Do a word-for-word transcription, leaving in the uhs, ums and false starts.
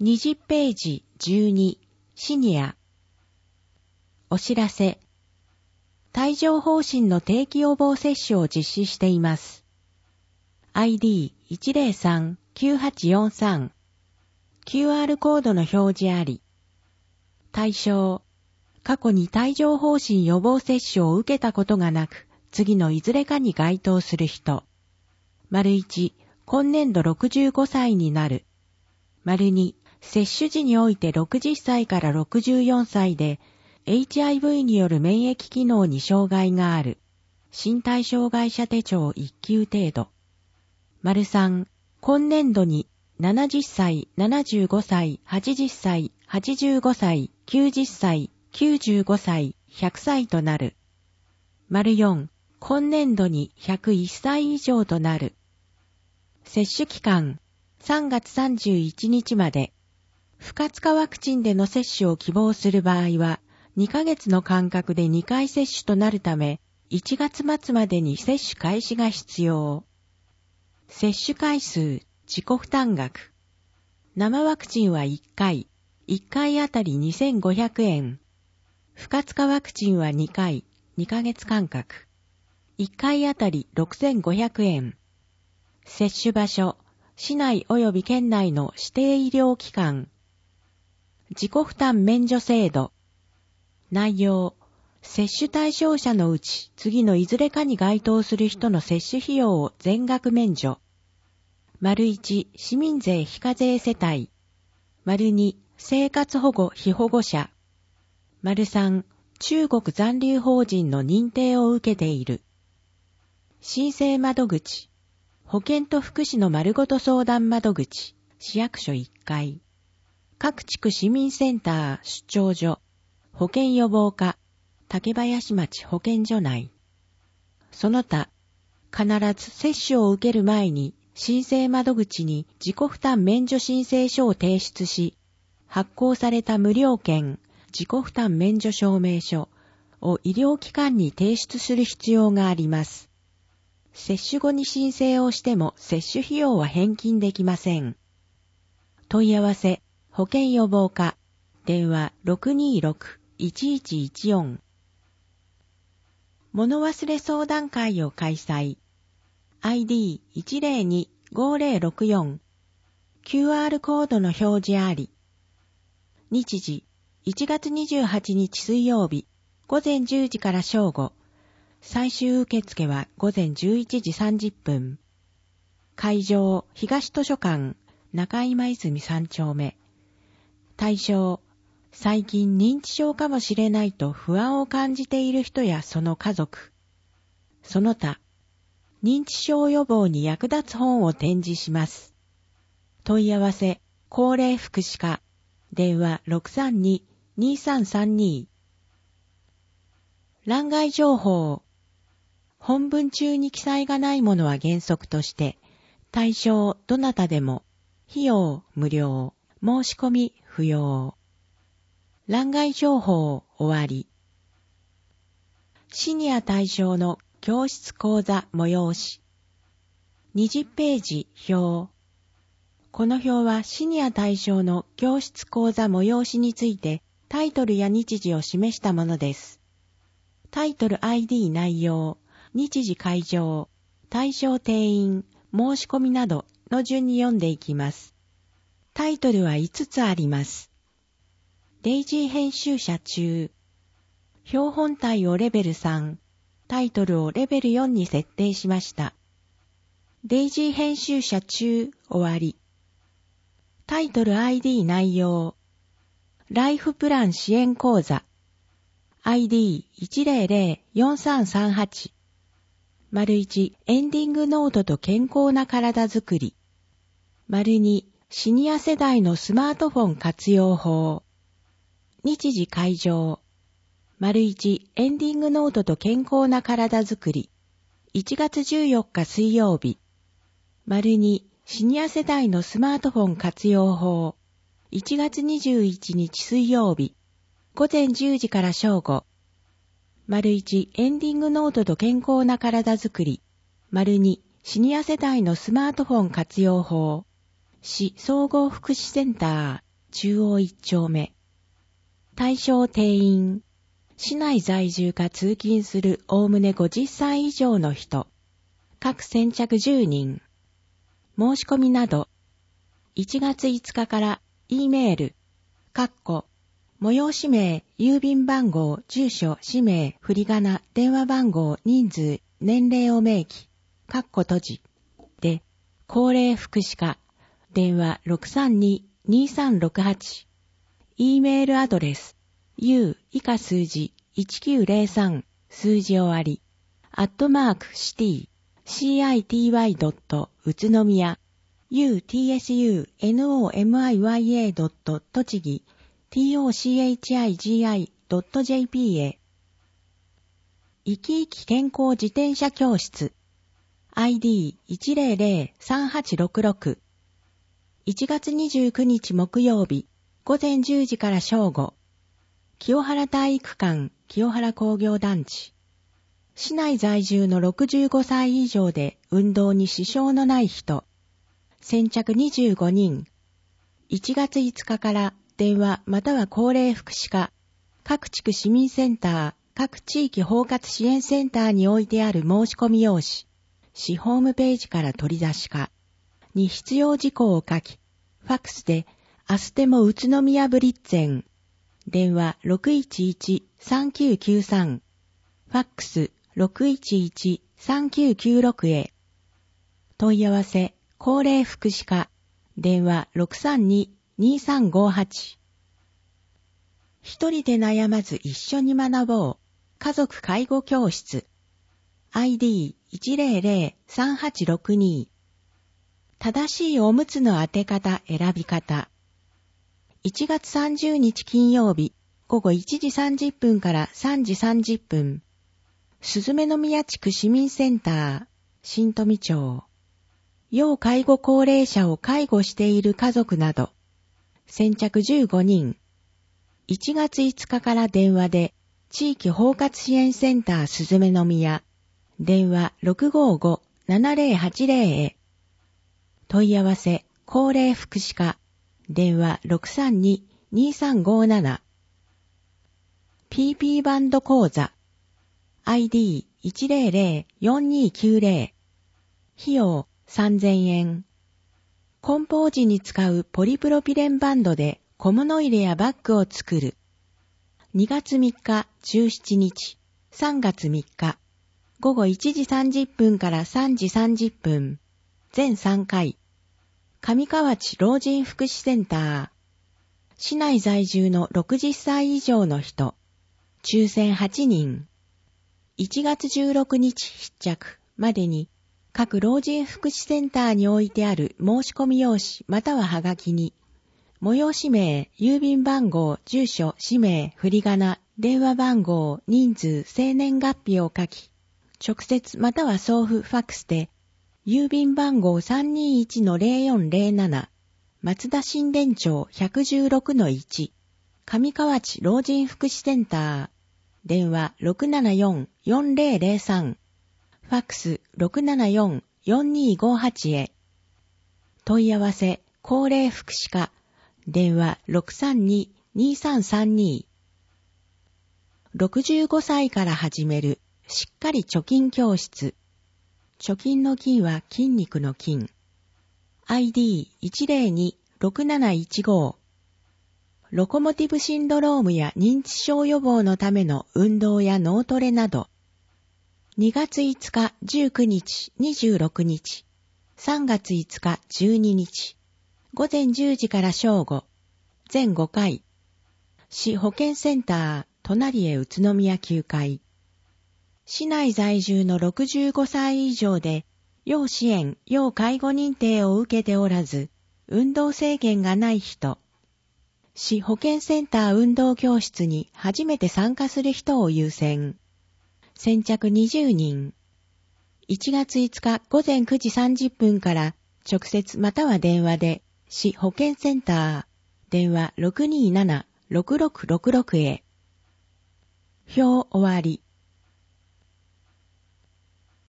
にじゅうページじゅうに、シニア。お知らせ。帯状疱疹の定期予防接種を実施しています。アイディーいちゼロさんきゅうはちよんさん。キューアール コードの表示あり。対象。過去に帯状疱疹予防接種を受けたことがなく、次のいずれかに該当する人。丸いち、今年度ろくじゅうごさいになる。丸に、接種時においてろくじゅっさいからろくじゅうよんさいで、エイチアイブイ による免疫機能に障害がある。身体障害者手帳いっ級程度。丸さん、今年度にななじゅっさい、ななじゅうごさい、はちじゅっさい、はちじゅうごさい、きゅうじゅっさい、きゅうじゅうごさい、ひゃくさいとなる。丸よん、今年度にひゃくいっさい以上となる。接種期間、さんがつさんじゅういちにちまで。不活化ワクチンでの接種を希望する場合は、にかげつの間隔でにかい接種となるため、いちがつまつまでに接種開始が必要。接種回数、自己負担額。生ワクチンはいっかい、いっかいあたりにせんごひゃくえん。不活化ワクチンはにかい、にかげつ間隔。いっかいあたりろくせんごひゃくえん。接種場所、市内及び県内の指定医療機関。自己負担免除制度。内容、接種対象者のうち次のいずれかに該当する人の接種費用を全額免除。丸いち、市民税非課税世帯。丸に、生活保護被保護者。丸さん、中国残留邦人の認定を受けている。申請窓口。保健と福祉の丸ごと相談窓口、市役所いっかい。各地区市民センター出張所、保健予防課、竹林町保健所内。その他、必ず接種を受ける前に申請窓口に自己負担免除申請書を提出し、発行された無料券、自己負担免除証明書を医療機関に提出する必要があります。接種後に申請をしても接種費用は返金できません。問い合わせ、保健予防課、電話 ろくにーろく いちいちいちよん。物忘れ相談会を開催。アイディーいちゼロに ごゼロろくよん。キューアール コードの表示あり。日時、いちがつにじゅうはちにち水曜日、ごぜんじゅうじから正午。最終受付はごぜんじゅういちじさんじゅっぷん。会場、東図書館、中今泉さんちょうめ。対象、最近認知症かもしれないと不安を感じている人やその家族。その他、認知症予防に役立つ本を展示します。問い合わせ、高齢福祉課、電話 ろくさんに にさんさんに。欄外情報。本文中に記載がないものは原則として、対象どなたでも、費用無料、申し込み不要。欄外情報終わり。シニア対象の教室講座催し。にじゅうページ表。この表はシニア対象の教室講座催しについてタイトルや日時を示したものです。タイトル アイディー 内容。日時会場、対象定員、申し込みなどの順に読んでいきます。タイトルはいつつあります。デイジー編集者中。表本体をレベルさん、タイトルをレベルよんに設定しました。デイジー編集者中終わり。タイトル アイディー 内容。ライフプラン支援講座。アイディーいちゼロゼロよんさんさんはち。丸いち、エンディングノートと健康な体づくり。丸に、シニア世代のスマートフォン活用法。日時会場。丸いち、エンディングノートと健康な体づくり。いちがつじゅうよっか水曜日。丸に、シニア世代のスマートフォン活用法。いちがつにじゅういちにち水曜日。ごぜんじゅうじから正午。丸いち、エンディングノートと健康な体づくり。丸に、シニア世代のスマートフォン活用法。市総合福祉センター。 中央一丁目。対象定員。市内在住か通勤するおおむねごじゅっさい以上の人。各先着じゅうにん。申し込みなど。いちがついつかから E メール、括弧、催し名、郵便番号、住所、氏名、振り仮名、電話番号、人数、年齢を明記、括弧閉じ。で、高齢福祉課、電話 ろくさんに にさんろくはち。E メールアドレス、u 以下数字いちきゅうゼロさん数字終わり、アットマークシティ、city ドット宇都宮、utsunomiya ドット栃木、tochigi ドット jp へ。生き生き健康自転車教室 アイディーいちゼロゼロさんはちろくろく いちがつにじゅうくにち木曜日午前じゅうじから正午清原体育館清原工業団地市内在住のろくじゅうごさい以上で運動に支障のない人先着にじゅうごにんいちがついつかから電話または高齢福祉課各地区市民センター各地域包括支援センターに置いてある申し込み用紙市ホームページから取り出しかに必要事項を書きファックスでアステモ宇都宮ブリッツェン電話 ろくいちいちさんきゅうきゅうさん ファックス ろくいちいちさんきゅうきゅうろく へ問い合わせ高齢福祉課電話 ろくさんに にさんごはち 一人で悩まず一緒に学ぼう家族介護教室 アイディーいちゼロゼロさんはちろくに 正しいおむつの当て方選び方いちがつさんじゅうにち金曜日午後いちじさんじゅっぷんからさんじさんじゅっぷん鈴目宮地区市民センター新富町要介護高齢者を介護している家族など先着じゅうごにんいちがついつかから電話で地域包括支援センター鈴目宮電話 ろくごご ななゼロはちゼロ へ問い合わせ高齢福祉課電話 ろくさんに にさんごなな ピーピー バンド講座 アイディーいちゼロゼロよんにきゅうゼロ 費用さんぜんえん梱包時に使うポリプロピレンバンドで小物入れやバッグを作るにがつみっかじゅうしちにちさんがつみっか午後いちじさんじゅっぷんからさんじさんじゅっぷん全さんかい上河内老人福祉センター市内在住のろくじゅっさい以上の人抽選はちにんいちがつじゅうろくにち必着までに各老人福祉センターに置いてある申し込み用紙またははがきに催し名、郵便番号、住所、氏名、振り仮名、電話番号、人数、生年月日を書き直接または送付ファックスで郵便番号 さんにいちのゼロよんゼロなな 松田新田町 ひゃくじゅうろくのいち 上河内老人福祉センター電話 ろくななよん よんゼロゼロさん ファックス ろくななよん よんにごはち へ問い合わせ高齢福祉課電話 ろくさんに にさんさんに ろくじゅうごさいから始めるしっかり貯金教室貯金の金は筋肉の筋 アイディーいちゼロに ろくなないちご ロコモティブシンドロームや認知症予防のための運動や脳トレなどにがついつかじゅうくにちにじゅうろくにちさんがついつかじゅうににち午前じゅうじから正午全ごかい市保健センター隣へ宇都宮きゅうかい市内在住のろくじゅうごさい以上で、要支援、要介護認定を受けておらず、運動制限がない人。市保健センター運動教室に初めて参加する人を優先。先着にじゅうにん。いちがついつか午前くじさんじゅっぷんから直接または電話で、市保健センター、電話 ろくにーなな ろくろくろくろく へ。表終わり。